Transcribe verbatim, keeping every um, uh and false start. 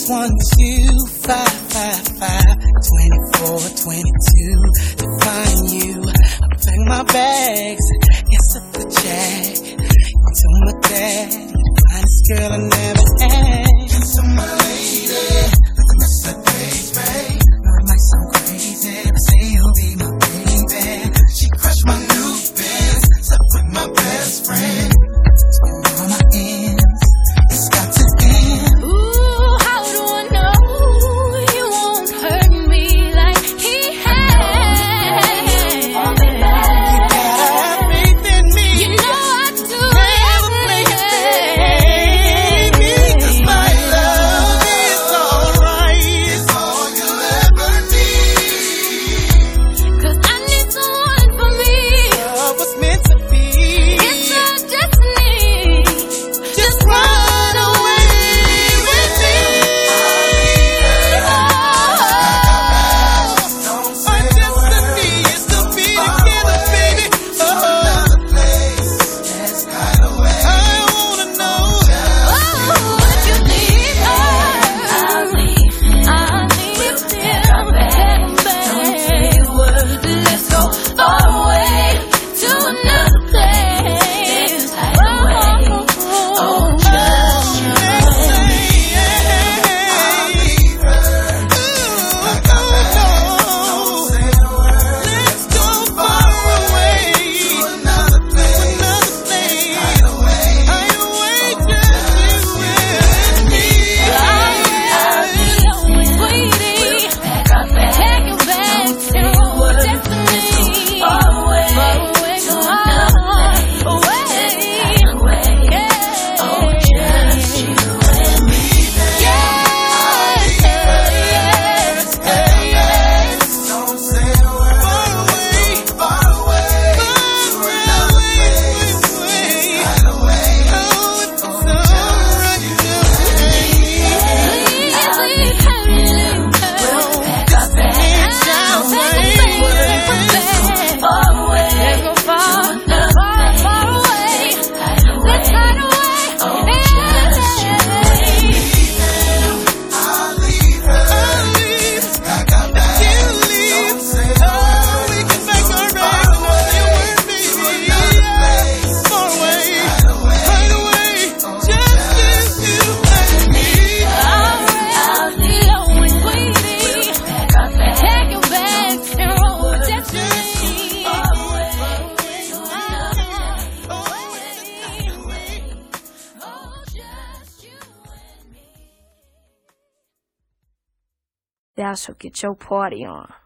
one two five five five twenty-four twenty-two to find you. I pack my bags, yes up the jack. To my dad, finest girl I never had. And to my lady, look at Mister Page, babe. Know it might sound crazy, but say you'll be my baby. She crushed my new Benz, slept with my best friend. Spend all my ends, it's got to end. Ooh, how do I know you won't hurt me like he has? You gotta have faith in me. You know I do. Cause my love is alright. It's all you'll ever need. Cause I need someone for me. Love was meant to be. It's our destiny. Just run away with me. Our destiny is to be together, baby. Oh, I wanna know. Oh, if you need her, I'll leave him. I'll leave him. Don't say a word. Let's go far away to another place. Oh, oh, just you. Let's go far away to another place. Hideaway, just you and me. Sweetie, pack your bags and roll destiny. Far away, far away, away. Yeah. Oh, just you and me. Yeah, yes, yes. Don't say a word. Far away, far away to another place. Hideaway. Oh, it's alright, just Thou shalt get your party on.